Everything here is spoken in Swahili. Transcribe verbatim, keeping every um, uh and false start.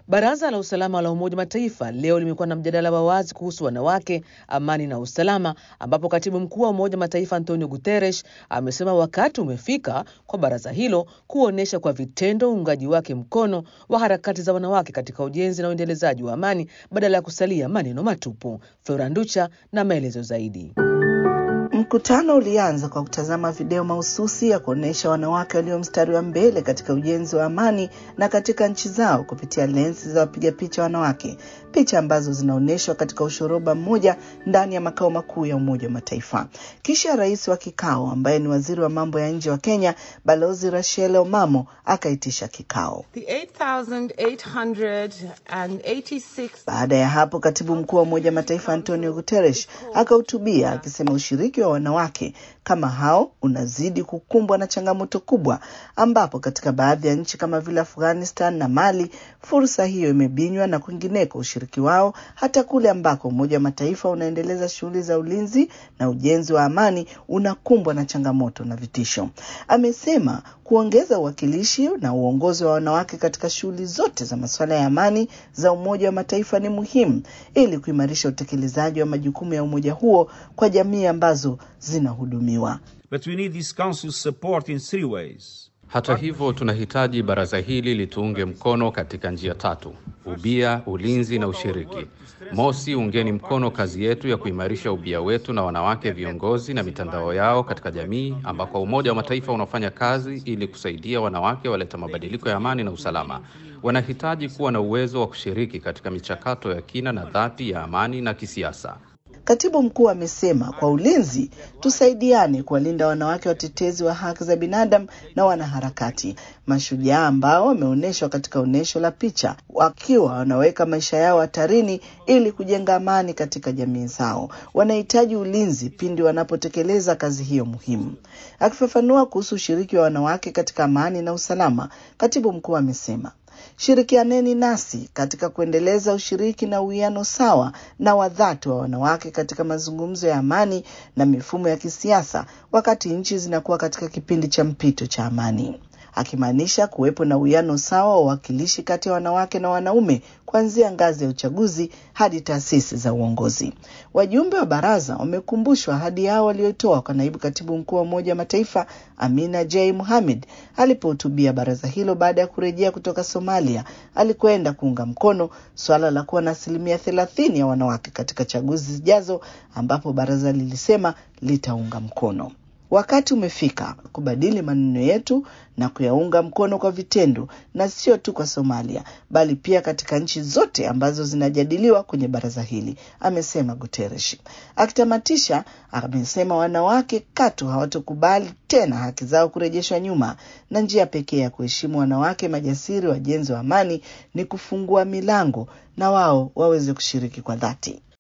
Baraza la Usalama la Umoja wa Mataifa leo limekuwa na mjadala wa wazi kuhusu wanawake, amani na usalama, ambapo Katibu Mkuu wa Umoja wa Mataifa Antonio Guterres amesema wakati umefika kwa baraza hilo kuonesha kwa vitendo uungaji wake mkono wa harakati za wanawake katika ujenzi na uendelezaji wa amani badala ya kusalia maneno matupu. Flora Nducha na maelezo zaidi. Mkutano ulianza kwa kutazama video mahususi ya kuonesha wanawake walio mstari wa mbele katika ujenzi wa amani na katika nchi zao kupitia lensi za wapiga picha wanawake, picha ambazo zinaonyeshwa katika ushoroba mmoja ndani ya makao makuu ya Umoja wa Mataifa. Kisha rais wa kikao ambaye ni waziri wa mambo ya nje wa Kenya, Balozi Rachel Omamo, akaitisha kikao. Baada ya hapo, Katibu Mkuu wa Umoja wa Mataifa Antonio Guterres akahutubia akisema ushiriki wa wanawake kama hao unazidi kukumbwa na changamoto kubwa, ambapo katika baadhi ya nchi kama vile Afghanistan na Mali fursa hiyo imebinywa na kwingineko ushiriki wao hata kule ambako Umoja wa Mataifa unaendeleza shughuli za ulinzi na ujenzi wa amani unakumbwa na changamoto na vitisho. Amesema kuongeza uwakilishi na uongozi wa wanawake katika shughuli zote za masuala ya amani za Umoja wa Mataifa ni muhimu ili kuimarisha utekelezaji wa majukumu ya umoja huo kwa jamii ambazo zinahudumiwa. But we need this council support in three ways. Hata hivyo, tunahitaji baraza hili lituunge mkono katika njia tatu: ubia, ulinzi na ushiriki. Mosi, ungeni mkono kazi yetu ya kuimarisha ubia wetu na wanawake viongozi na mitandao yao katika jamii, ambako Umoja wa Mataifa unafanya kazi ili kusaidia wanawake waleta mabadiliko ya amani na usalama. Wanahitaji kuwa na uwezo wa kushiriki katika michakato ya kina na dhati ya amani na kisiasa. Katibu mkuu amesema kwa ulinzi tusaidiane kuwalinda wanawake watetezi wa haki za binadamu na wanaharakati, mashujaa ambao wameonyeshwa katika onyesho la picha wakiwa wanaweka maisha yao hatarini ili kujenga amani katika jamii zao. Wanahitaji ulinzi pindi wanapotekeleza kazi hiyo muhimu. Akifafanua kuhusu ushiriki wa wanawake katika amani na usalama, Katibu mkuu amesema shirikianeni nasi katika kuendeleza ushiriki na uwiano sawa na wadhati wa wanawake katika mazungumzo ya amani na mifumo ya kisiasa wakati nchi zinakuwa katika kipindi cha mpito cha amani, akimaanisha kuwepo na uwiano sawa wa uwakilishi kati ya wanawake na wanaume kuanzia ngazi ya uchaguzi hadi taasisi za uongozi. Wajumbe wa baraza wamekumbushwa ahadi yao waliotoa kwa naibu katibu mkuu wa Umoja wa Mataifa Amina J. Mohamed alipohutubia baraza hilo baada ya kurejea kutoka Somalia alikwenda kuunga mkono swala la kuwa na asilimia thelathini ya wanawake katika chaguzi zijazo, ambapo baraza lilisema litaunga mkono. Wakati umefika kubadili maneno yetu na kuyaunga mkono kwa vitendo, na sio tu kwa Somalia bali pia katika nchi zote ambazo zinajadiliwa kwenye baraza hili, amesema Guterres. Akitamatisha, amesema wanawake katu hawatokubali tena haki zao kurejeshwa nyuma, na njia pekee ya kuheshimu wanawake majasiri wajenzi wa amani ni kufungua milango na wao waweze kushiriki kwa dhati.